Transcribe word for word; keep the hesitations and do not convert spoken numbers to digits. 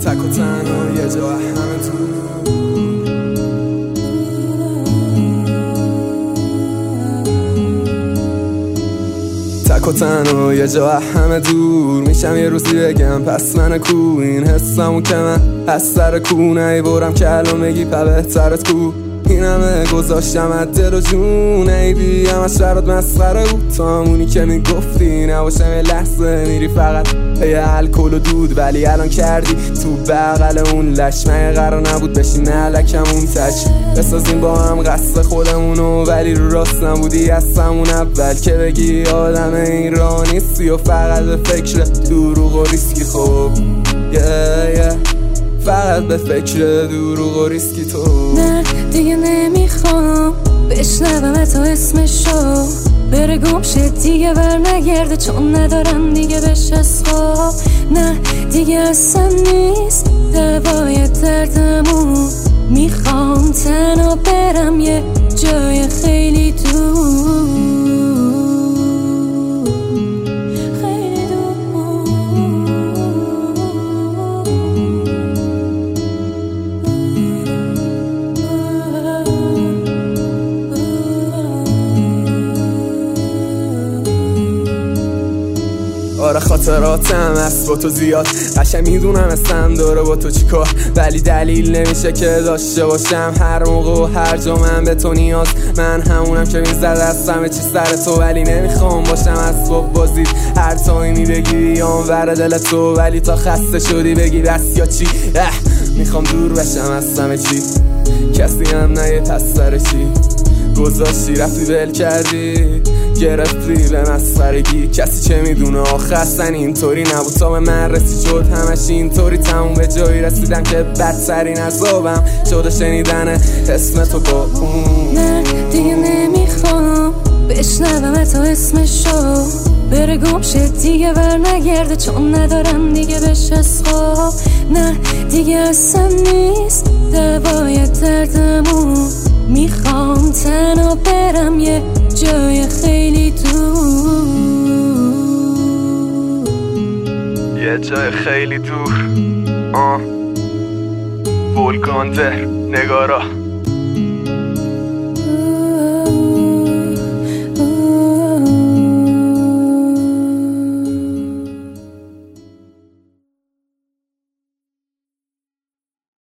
تک و تنها یه جا همه تو تک و تنها یه جا همه دور میشم یه روزی بگم پس من کو این حسمو که من از سر کو نیبرم که الان بگی پا بهترت کو این همه گذاشتم از دل و جون ایدی همش برات مسخره بود تا همونی که میگفتی نباشم یه لحظه میری فقط یه الکل و دود ولی الان کردی تو بغل اون لش من قرار نبود بشی ملکمون تش بسازیم با هم قصد خودمونو ولی رو راست نبودی از همون اول که بگی آدم ایرانیستی و فقط به فکر دروغ و ریسکی خوب yeah, yeah. فقط به فکر دروغ و ریسکی تو نه دیگه نمیخوام بشنوم تو اسمشو بره گم شه دیگه بر نگرده چون ندارم دیگه بهش از خواب نه دیگه اصلا نیست دوای دردمون میخوام تنها برم یه جای خیلی دور آره خاطراتم هست با تو زیاد قشنگ میدونم استم داره با تو چیکار ولی دلیل نمیشه که داشته باشم هر موقع و هر جا من به تو نیاز من همونم که میزد از همه چی سر تو ولی نمیخوام باشم اسباب بازید هر تایمی بگی بیام ور دل تو ولی تا خسته شدی بگی بس یا چی میخوام دور بشم از همه چی کسی هم نه پس سر چی گذاشتی رفتی بل کردی گرفتی به مسخرگی کسی چه میدونه آخرستن اینطوری نبود تا به من رسی شد همش اینطوری تموم به جایی رسیدم که بدترین عذابم شده شنیدن اسم تو با اون نه دیگه نمیخوام بشنوم تو اسمشو بره گم شه دیگه بر نگرده چون ندارم دیگه بهش از خواب نه دیگه اصلا نیست دوای دردمون میخوام تنها برم یه جای خیلی دور یه جای خیلی دور آه ولکان ده نگارا